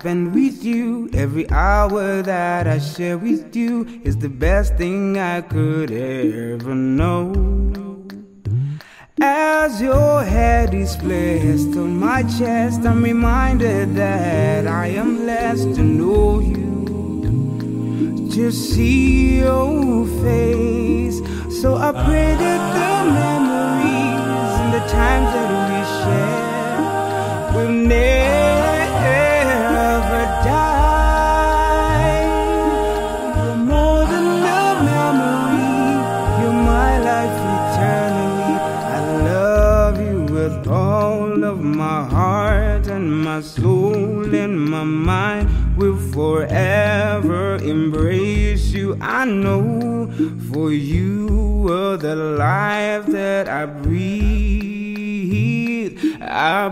spend with you, every hour that I share with you is the best thing I could ever know. As your head is placed on my chest, I'm reminded that I am blessed to know you, to see your face. So I pray that the memories and the times that we share will never die. You're more than a memory, you're my life eternally. I love you with all of my heart and my soul and my mind. Will forever embrace you. I know, for you are the life that I breathe. I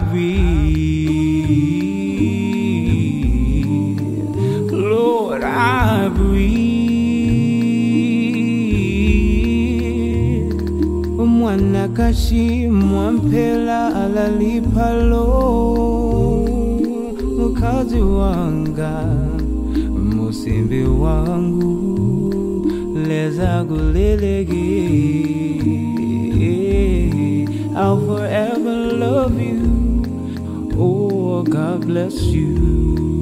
breathe, Lord, I breathe. Mwana kashi mwampela alalipalo, mukazi wanga, musimbi wangu, leza gulelege. I'll forever love you. Oh, God bless you.